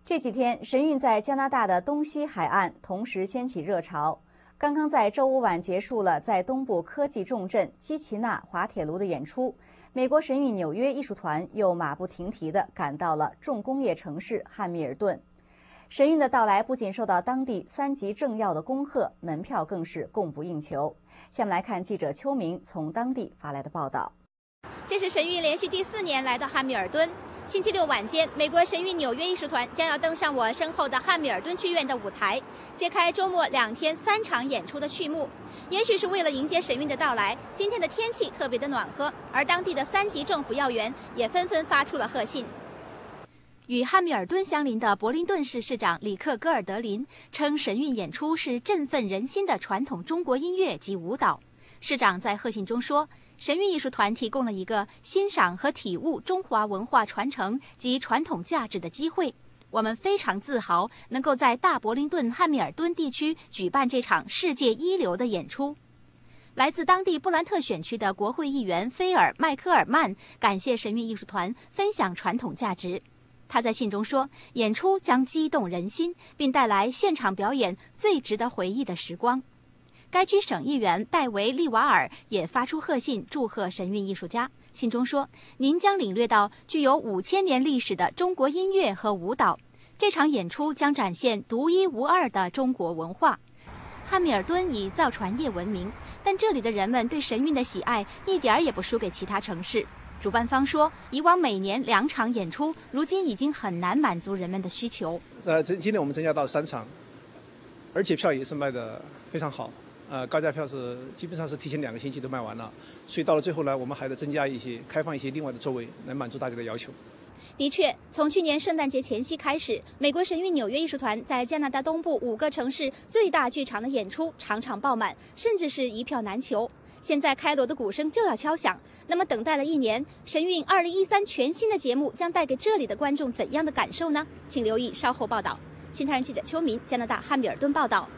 这几天，神韵在加拿大的东西海岸同时掀起热潮。刚刚在周五晚结束了在东部科技重镇基奇纳滑铁卢的演出，美国神韵纽约艺术团又马不停蹄地赶到了重工业城市汉密尔顿。神韵的到来不仅受到当地3级政要的恭贺，门票更是供不应求。下面来看记者邱明从当地发来的报道。 这是神韵连续第4年来到汉密尔顿。星期六晚间，美国神韵纽约艺术团将要登上我身后的汉密尔顿剧院的舞台，揭开周末2天3场演出的序幕。也许是为了迎接神韵的到来，今天的天气特别的暖和，而当地的3级政府要员也纷纷发出了贺信。与汉密尔顿相邻的柏林顿市市长里克·戈尔德林称，神韵演出是振奋人心的传统中国音乐及舞蹈。市长在贺信中说，神韵艺术团提供了一个欣赏和体悟中华文化传承及传统价值的机会。我们非常自豪能够在大柏林顿汉密尔顿地区举办这场世界一流的演出。来自当地布兰特选区的国会议员菲尔·麦科尔曼感谢神韵艺术团分享传统价值。他在信中说，演出将激动人心，并带来现场表演最值得回忆的时光。该区省议员戴维·利瓦尔也发出贺信祝贺神韵艺术家，信中说，您将领略到具有5000年历史的中国音乐和舞蹈，这场演出将展现独一无二的中国文化。汉密尔顿以造船业闻名，但这里的人们对神韵的喜爱一点也不输给其他城市。主办方说，以往每年2场演出，如今已经很难满足人们的需求。 今年我们增加到3场，而且票也是卖得非常好。高价票是基本上是提前2个星期都卖完了，所以到了最后呢，我们还得增加一些，开放一些另外的座位，来满足大家的要求。 的确，从去年圣诞节前夕开始，美国神韵纽约艺术团在加拿大东部5个城市最大剧场的演出场场爆满，甚至是一票难求。现在开锣的鼓声就要敲响，那么等待了1年，神韵2013全新的节目将带给这里的观众怎样的感受呢？请留意稍后报道。新泰人记者邱民，加拿大汉密尔顿报道。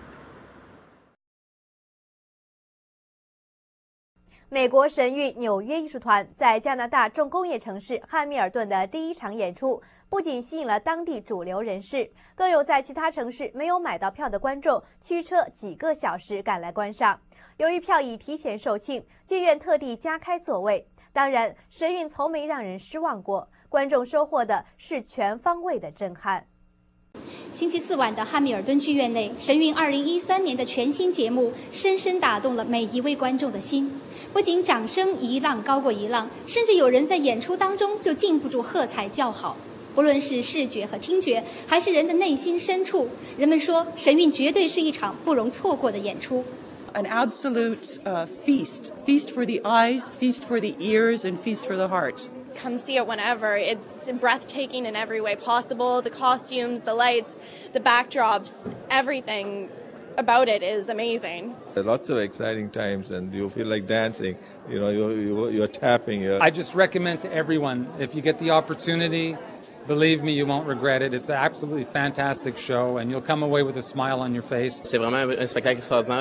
美国神韵纽约艺术团在加拿大重工业城市汉密尔顿的第1场演出，不仅吸引了当地主流人士，更有在其他城市没有买到票的观众驱车几个小时赶来观赏。由于票已提前售罄，剧院特地加开座位。当然，神韵从没让人失望过，观众收获的是全方位的震撼。 星期4晚的汉密尔顿剧院内，神韵2013年的全新节目深深打动了每一位观众的心。不仅掌声一浪高过一浪，甚至有人在演出当中就禁不住喝彩叫好。不论是视觉和听觉，还是人的内心深处，人们说神韵绝对是一场不容错过的演出。 An absolute feast for the eyes, feast for the ears, and feast for the heart. Come see it whenever. It's breathtaking in every way possible. The costumes, the lights, the backdrops, everything about it is amazing. Lots of exciting times, and you feel like dancing. You know, you're tapping. I just recommend to everyone, if you get the opportunity, believe me, you won't regret it. It's an absolutely fantastic show, and you'll come away with a smile on your face. C'est vraiment un spectacle extraordinaire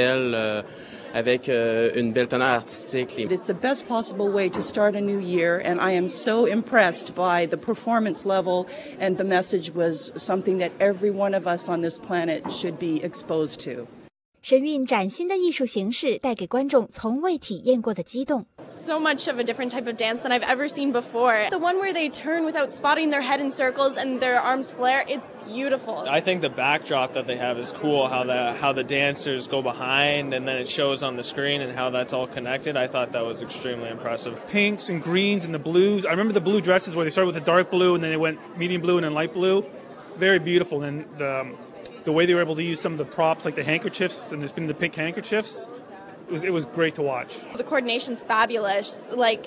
avec une belle teneur artistique. It's the best possible way to start a new year, and I am so impressed by the performance level, and the message was something that every one of us on this planet should be exposed to. 神韵崭新的艺术形式带给观众从未体验过的激动。 So much of a different type of dance than I've ever seen before. The one where they turn without spotting their head in circles and their arms flare, it's beautiful. I think the backdrop that they have is cool, how the dancers go behind and then it shows on the screen and how that's all connected. I thought that was extremely impressive. Pinks and greens and the blues. I remember the blue dresses where they started with the dark blue and then they went medium blue and then light blue. Very beautiful. And the way they were able to use some of the props, like the handkerchiefs, and there's been the pink handkerchiefs, it was great to watch. The coordination's fabulous. Like,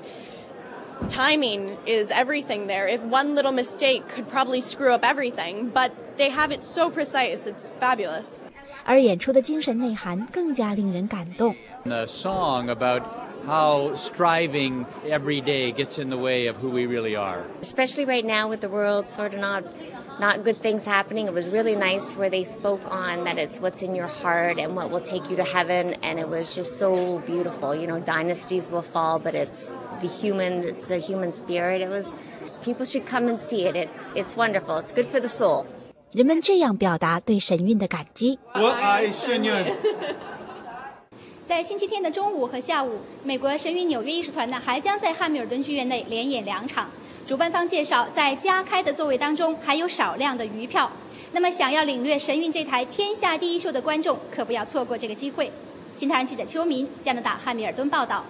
timing is everything there. If one little mistake could probably screw up everything, but they have it so precise. It's fabulous. 而演出的精神内涵更加令人感动。 The song about how striving every day gets in the way of who we really are. Especially right now with the world sort of not good things happening. It was really nice where they spoke on that it's what's in your heart and what will take you to heaven, and it was just so beautiful. You know, dynasties will fall, but it's the human spirit. It was People should come and see it. It's wonderful. It's good for the soul. 人们这样表达对神韵的感激。 我爱神韵。 在星期天的中午和下午，美国神韵纽约艺术团呢还将在汉密尔顿剧院内连演2场。主办方介绍，在加开的座位当中还有少量的余票。那么，想要领略神韵这台天下第一秀的观众，可不要错过这个机会。新唐人记者邱民，加拿大汉密尔顿报道。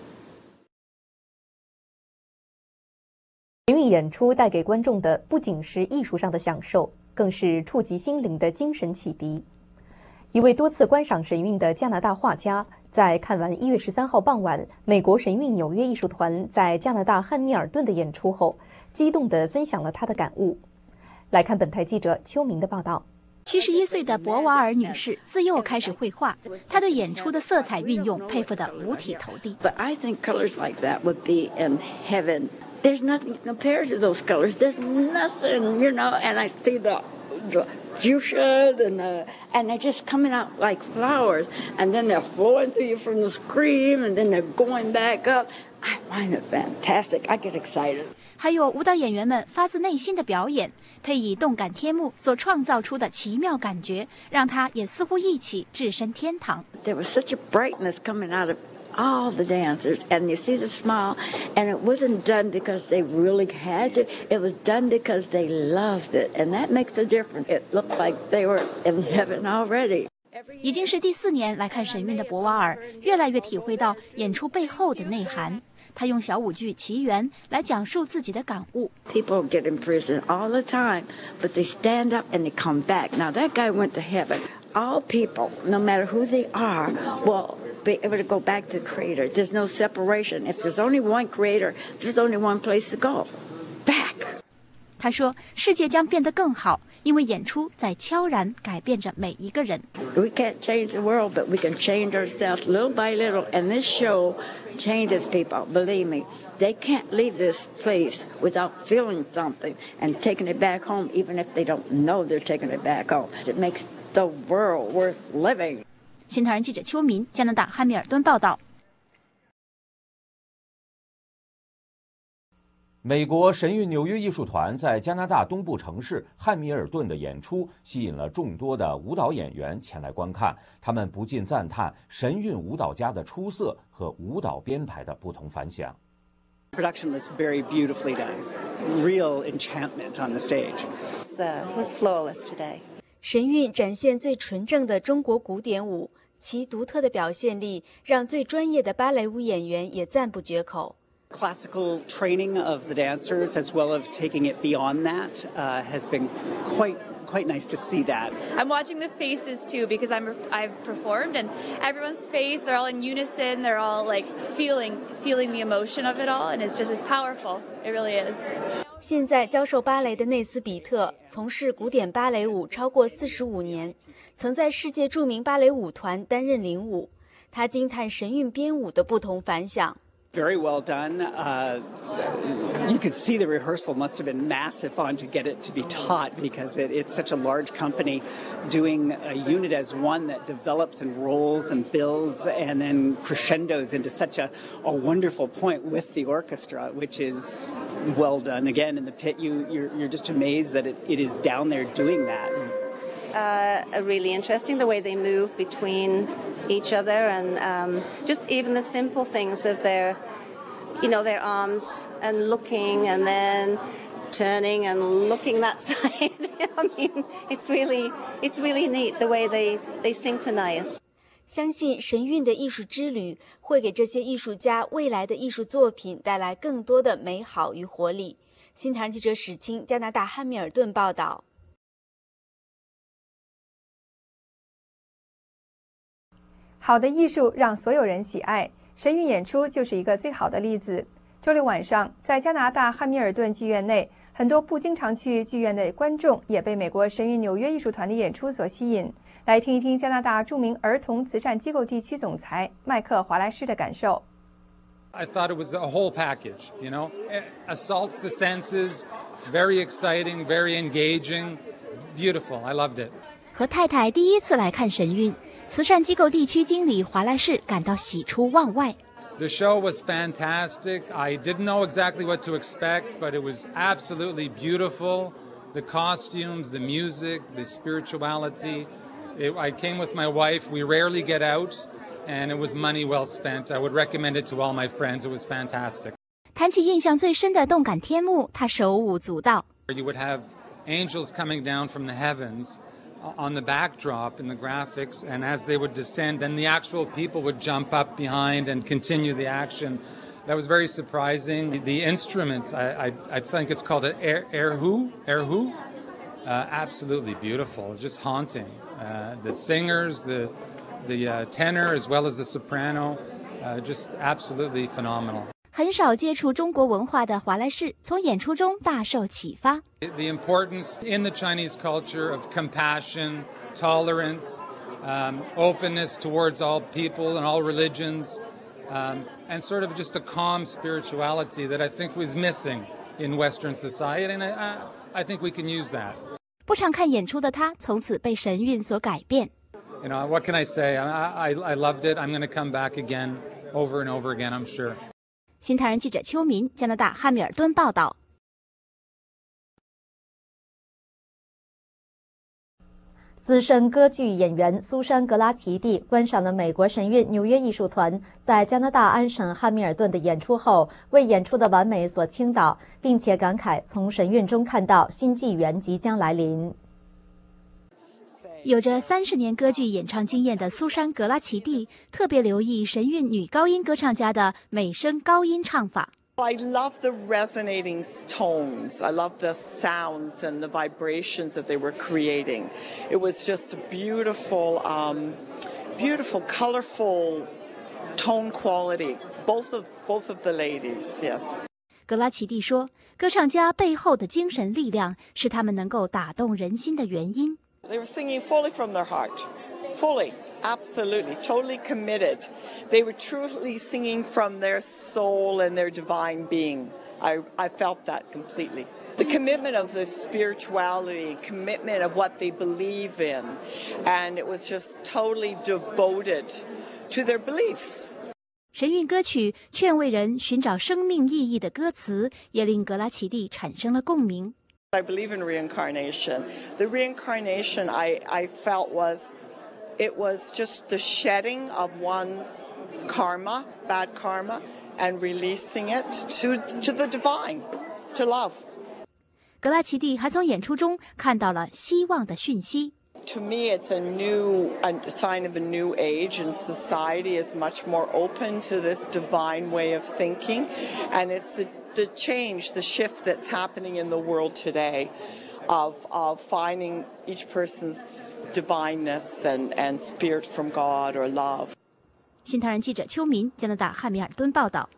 神韵演出带给观众的不仅是艺术上的享受，更是触及心灵的精神启迪。一位多次观赏神韵的加拿大画家，在看完1月13号傍晚美国神韵纽约艺术团在加拿大汉密尔顿的演出后，激动地分享了他的感悟。来看本台记者邱明的报道。 71岁的博瓦尔女士自幼开始绘画，她对演出的色彩运用佩服得五体投地。 But I think colors like that would be in heaven. There's nothing compared to those colors. There's nothing, you know. And I see the fuchsia and they're just coming out like flowers, and then they're flowing through you from the screen, and then they're going back up. I find it fantastic. I get excited. 还有舞蹈演员们发自内心的表演，配以动感天幕所创造出的奇妙感觉，让他也似乎一起置身天堂。 There was such a brightness coming out of all the dancers, and you see the smile, and it wasn't done because they really had to. It was done because they loved it, and that makes a difference. It looked like they were in heaven already. 已经是第4年来看神韵的博瓦尔，越来越体会到演出背后的内涵。他用小舞剧《奇缘》来讲述自己的感悟。 People get in prison all the time, but they stand up and they come back. Now that guy went to heaven. All people, no matter who they are, will be able to go back to the Creator. There's no separation. If there's only one Creator, there's only one place to go. Back. 他说：“世界将变得更好，因为演出在悄然改变着每一个人。” We can't change the world, but we can change ourselves little by little. And this show changes people. Believe me, they can't leave this place without feeling something and taking it back home, even if they don't know they're taking it back home. It makes the world worth living. 新唐人记者邱民，加拿大汉密尔顿报道。 美国神韵纽约艺术团在加拿大东部城市汉密尔顿的演出，吸引了众多的舞蹈演员前来观看。他们不禁赞叹神韵舞蹈家的出色和舞蹈编排的不同凡响。 Production was very beautifully done, real enchantment on the stage. It was flawless today. 神韵展现最纯正的中国古典舞，其独特的表现力让最专业的芭蕾舞演员也赞不绝口。 Classical training of the dancers, as well as taking it beyond that, has been quite nice to see that. I'm watching the faces too because I've performed, and everyone's face, they're all in unison, they're all like feeling the emotion of it all, and it's just as powerful. It really is. 现在教授芭蕾的内斯比特从事古典芭蕾舞超过45年，曾在世界著名芭蕾舞团担任领舞。他惊叹神韵编舞的不同凡响。 Very well done. You could see the rehearsal must have been massive fun to get it to be taught because it's such a large company doing a unit as one that develops and rolls and builds and then crescendos into such a wonderful point with the orchestra, which is well done. Again, in the pit, you're just amazed that it is down there doing that. Really interesting the way they move between each other, and just even the simple things of their arms and looking and then turning and looking that side. I mean, it's really neat the way they synchronize. 相信神韵的艺术之旅会给这些艺术家未来的艺术作品带来更多的美好与活力。新唐人记者史清，加拿大汉密尔顿报道。 好的艺术让所有人喜爱，神韵演出就是一个最好的例子。周六晚上，在加拿大汉密尔顿剧院内，很多不经常去剧院的观众也被美国神韵纽约艺术团的演出所吸引。来听一听加拿大著名儿童慈善机构地区总裁麦克·华莱士的感受。 I thought it was a whole package, you know, it assaults the senses, very exciting, very engaging, beautiful. I loved it. 和太太第一次来看神韵。慈善机构地区经理华莱士感到喜出望外。 The show was fantastic. I didn't know exactly what to expect, but it was absolutely beautiful. The costumes, the music, the spirituality. I came with my wife. We rarely get out, and it was money well spent. I would recommend it to all my friends. It was fantastic. 谈起印象最深的动感天幕，他手舞足蹈。 You would have angels coming down from the heavens on the backdrop in the graphics, and as they would descend, then the actual people would jump up behind and continue the action. That was very surprising. The instrument, I think it's called an erhu, absolutely beautiful, just haunting. The singers, the tenor as well as the soprano, just absolutely phenomenal. 很少接触中国文化的华莱士，从演出中大受启发。 The importance in the Chinese culture of compassion, tolerance, openness towards all people and all religions, and sort of just a calm spirituality that I think was missing in Western society, and I think we can use that. 不常看演出的他，从此被神韵所改变。 You know, what can I say? I loved it. I'm going to come back again, over and over again, I'm sure. 新唐人记者邱民，加拿大汉密尔顿报道。 资深歌剧演员苏珊·格拉奇蒂观赏了美国神韵纽约艺术团在加拿大安省汉密尔顿的演出后，为演出的完美所倾倒，并且感慨从神韵中看到新纪元即将来临。 有着30年歌剧演唱经验的苏珊·格拉奇蒂特别留意神韵女高音歌唱家的美声高音唱法。 I love the resonating tones. I love the sounds and the vibrations that they were creating. It was just a beautiful, beautiful, colorful tone quality. Both of the ladies, yes. 格拉奇蒂说，歌唱家背后的精神力量是他们能够打动人心的原因。 They were singing fully from their heart, fully, absolutely, totally committed. They were truly singing from their soul and their divine being. I felt that completely. The commitment of the spirituality, commitment of what they believe in, and it was just totally devoted to their beliefs. 神韵歌曲劝慰人寻找生命意义的歌词，也令格拉奇蒂产生了共鸣。 I believe in reincarnation. The reincarnation I felt it was just the shedding of one's karma, bad karma, and releasing it to the divine, to love. 格拉奇蒂还从演出中看到了希望的讯息。 To me, it's a sign of a new age, and society is much more open to this divine way of thinking, and it's the change, the shift that's happening in the world today of finding each person's divineness and spirit from God or love. 新唐人记者邱民，加拿大汉密尔顿报道。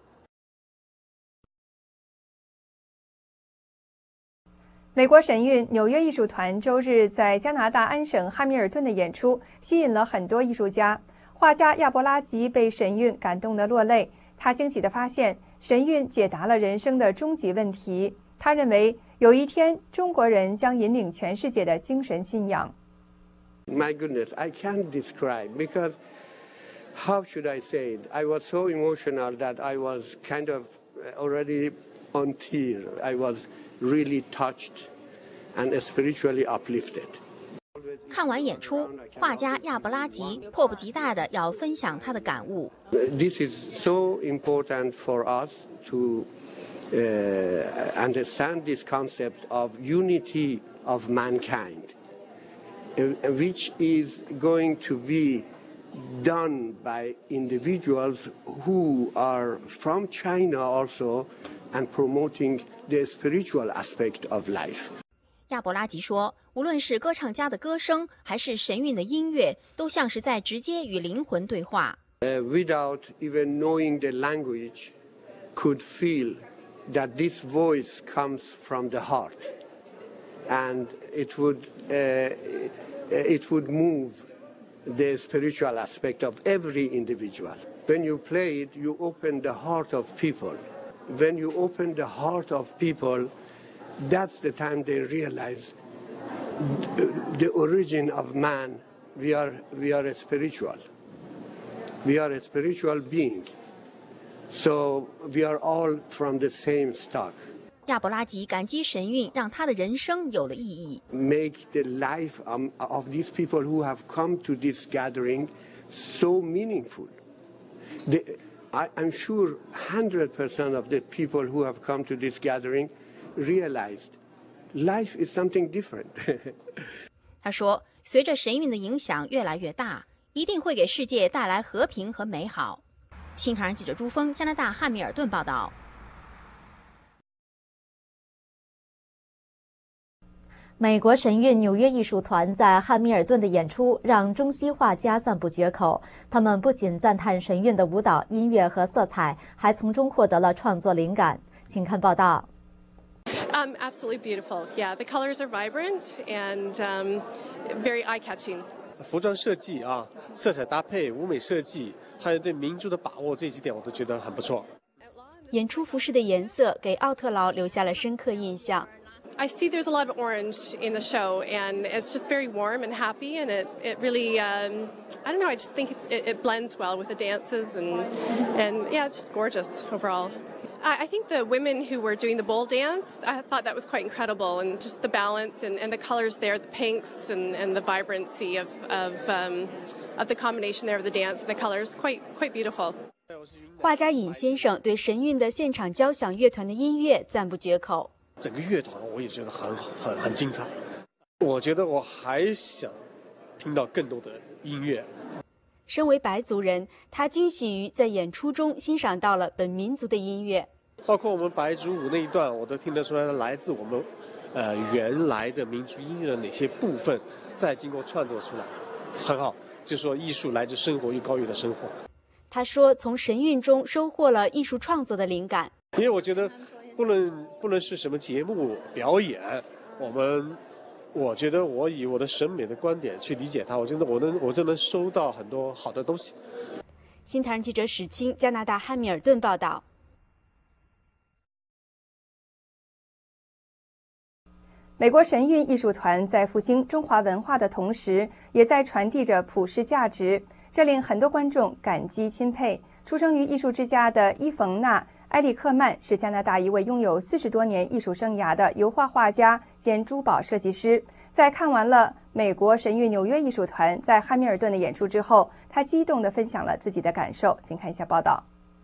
美国神韵纽约艺术团周日在加拿大安省汉密尔顿的演出吸引了很多艺术家。画家亚伯拉吉被神韵感动得落泪，他惊喜地发现神韵解答了人生的终极问题。他认为有一天中国人将引领全世界的精神信仰。 My goodness, I can't describe because how should I say it? I was so emotional that I was kind of already on tear. I was really touched and spiritually uplifted. 看完演出，画家亚伯拉吉迫不及待地要分享他的感悟。 This is so important for us to understand this concept of unity of mankind, which is going to be done by individuals who are from China also and promoting the spiritual aspect of life. 亚伯拉吉说，无论是歌唱家的歌声，还是神韵的音乐，都像是在直接与灵魂对话。 Without even knowing the language, could feel that this voice comes from the heart, and it would move the spiritual aspect of every individual. When you play it, you open the heart of people. When you open the heart of people, that's the time they realize the origin of man. We are a spiritual. We are a spiritual being. So we are all from the same stock. 亚伯拉吉感激神韵，让他的人生有了意义。 Make the life of these people who have come to this gathering so meaningful. I'm sure 100% of the people who have come to this gathering realized life is something different. 他说，随着神韵的影响越来越大，一定会给世界带来和平和美好。新唐人记者朱峰，加拿大汉密尔顿报道。 美国神韵纽约艺术团在汉密尔顿的演出让中西画家赞不绝口。他们不仅赞叹神韵的舞蹈、音乐和色彩，还从中获得了创作灵感。请看报道。 Absolutely beautiful. Yeah, the colors are vibrant and very eye-catching. 服装设计啊，色彩搭配、舞美设计，还有对民族的把握，这几点我都觉得很不错。 演出服饰的颜色给奥特劳留下了深刻印象。 I see there's a lot of orange in the show, and it's just very warm and happy, and it really, I don't know, I just think it blends well with the dances, and yeah, it's just gorgeous overall. I think the women who were doing the bowl dance, I thought that was quite incredible, and just the balance and the colors there, the pinks and the vibrancy of the combination there of the dance and the colors, quite beautiful. 画家尹先生对神韵的现场交响乐团的音乐赞不绝口。 整个乐团我也觉得很精彩，我觉得我还想听到更多的音乐。 身为白族人，他惊喜于在演出中欣赏到了本民族的音乐， 包括我们白族舞那一段，我都听得出来来自我们原来的民族音乐的哪些部分，再经过创作出来，很好。就是说，艺术来自生活，又高于了生活。 他说，从神韵中收获了艺术创作的灵感。 因为我觉得。不论是什么节目表演，我觉得我以我的审美的观点去理解它，我觉得我就能收到很多好的东西。 新唐人记者史清，加拿大汉密尔顿报道。 美国神韵艺术团在复兴中华文化的同时，也在传递着普世价值，这令很多观众感激钦佩。出生于艺术之家的伊冯娜·埃里克曼是加拿大一位拥有40多年艺术生涯的油画画家兼珠宝设计师。在看完了美国神韵纽约艺术团在汉密尔顿的演出之后，他激动地分享了自己的感受。请看一下报道。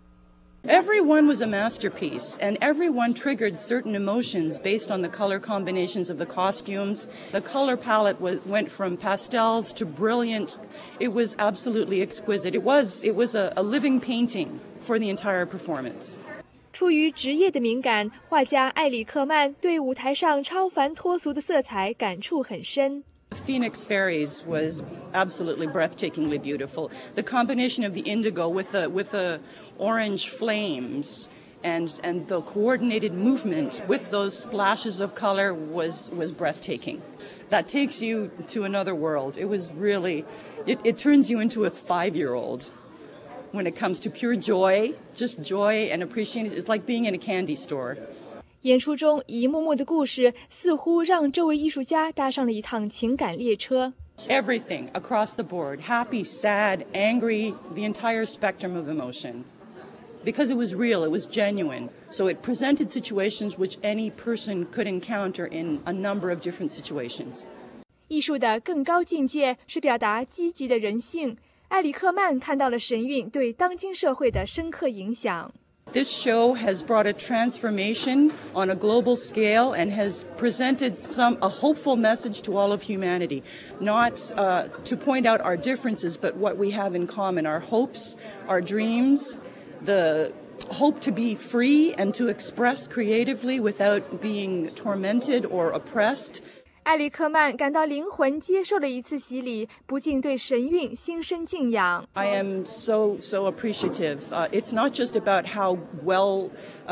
Everyone was a masterpiece, and everyone triggered certain emotions based on the color combinations of the costumes. The color palette went from pastels to brilliant. It was absolutely exquisite. It was a living painting for the entire performance. 出于职业的敏感，画家埃里克曼对舞台上超凡脱俗的色彩感触很深。 Phoenix Fairies was absolutely breathtakingly beautiful. The combination of the indigo with the orange flames and the coordinated movement with those splashes of color was breathtaking. That takes you to another world. It was really, it turns you into a 5-year-old. When it comes to pure joy, just joy and appreciation, it's like being in a candy store. 演出中一幕幕的故事似乎让这位艺术家搭上了一趟情感列车。 Everything across the board, happy, sad, angry, the entire spectrum of emotion. Because it was real, it was genuine. So it presented situations which any person could encounter in a number of different situations. 艺术的更高境界是表达积极的人性。埃里克曼看到了神韵对当今社会的深刻影响。 This show has brought a transformation on a global scale and has presented a hopeful message to all of humanity, not to point out our differences, but what we have in common, our hopes, our dreams, the hope to be free and to express creatively without being tormented or oppressed. 埃里克曼感到灵魂接受了一次洗礼，不禁对神韵心生敬仰。 I am so appreciative. It's not just about how well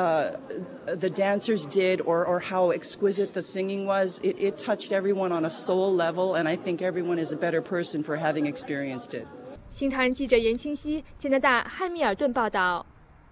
the dancers did or how exquisite the singing was. It touched everyone on a soul level, and I think everyone is a better person for having experienced it. 新唐人记者严清熙，加拿大汉密尔顿报道。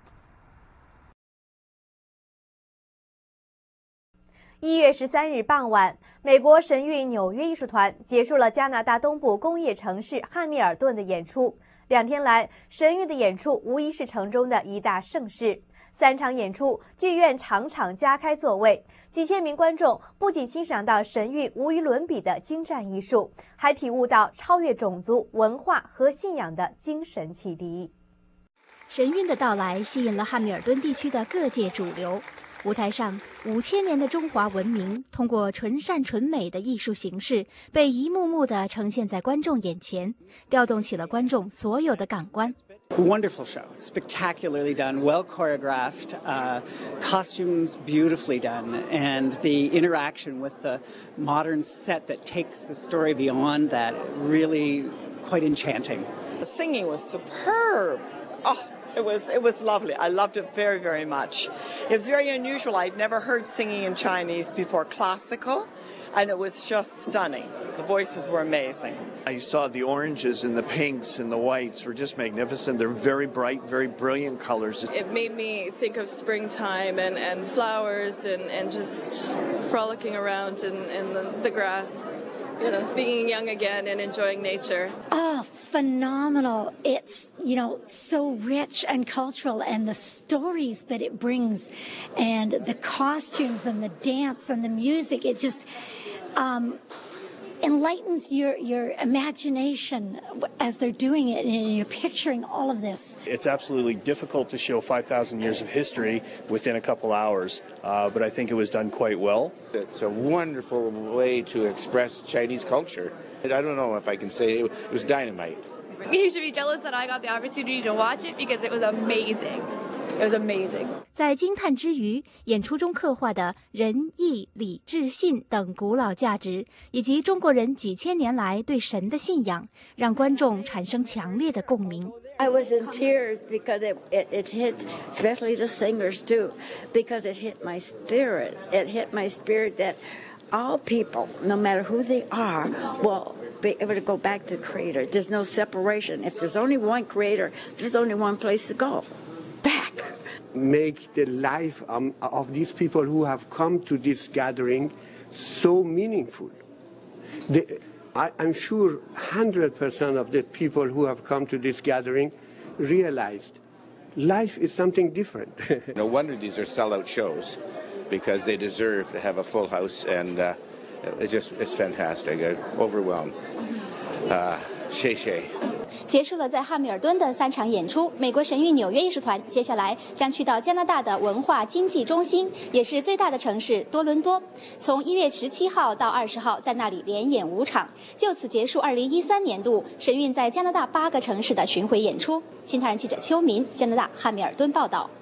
1月13日傍晚，美国神韵纽约艺术团结束了加拿大东部工业城市汉密尔顿的演出。 2天来，神韵的演出无疑是城中的一大盛事。3场演出，剧院场场加开座位，几千名观众不仅欣赏到神韵无与伦比的精湛艺术，还体悟到超越种族、文化和信仰的精神启迪。 神韵的到来吸引了汉密尔顿地区的各界主流。舞台上5000年的中华文明，通过纯善纯美的艺术形式，被一幕幕地呈现在观众眼前，调动起了观众所有的感官。 Wonderful show, spectacularly done, well choreographed, costumes beautifully done, and the interaction with the modern set that takes the story beyond that really quite enchanting. The singing was superb. Oh. It was lovely. I loved it very, very much. It was very unusual. I'd never heard singing in Chinese before, classical, and it was just stunning. The voices were amazing. I saw the oranges and the pinks and the whites were just magnificent. They're very bright, very brilliant colors. It made me think of springtime and flowers and just frolicking around in the grass. You know, being young again and enjoying nature. Oh, phenomenal. It's, so rich and cultural, and the stories that it brings and the costumes and the dance and the music, it just enlightens your imagination as they're doing it, and you're picturing all of this. It's absolutely difficult to show 5,000 years of history within a couple hours, but I think it was done quite well. It's a wonderful way to express Chinese culture. I don't know if I can say it was dynamite. You should be jealous that I got the opportunity to watch it because it was amazing. It was amazing. 在惊叹之余，演出中刻画的仁义礼智信等古老价值，以及中国人几千年来对神的信仰，让观众产生强烈的共鸣。 I was in tears because it hit, especially the singers too, because it hit my spirit. It hit my spirit that all people, no matter who they are, will be able to go back to the Creator. There's no separation. If there's only one Creator, there's only one place to go. Back. Make the life of these people who have come to this gathering so meaningful. I'm sure 100% of the people who have come to this gathering realized life is something different. No wonder these are sellout shows, because they deserve to have a full house, and it's fantastic. I'm overwhelmed. 谢谢。 结束了在汉密尔顿的3场演出，美国神韵纽约艺术团接下来将去到加拿大的文化经济中心，也是最大的城市多伦多，从1月17号到20号在那里连演5场，就此结束2013年度神韵在加拿大8个城市的巡回演出。新唐人记者邱民，加拿大汉密尔顿报道。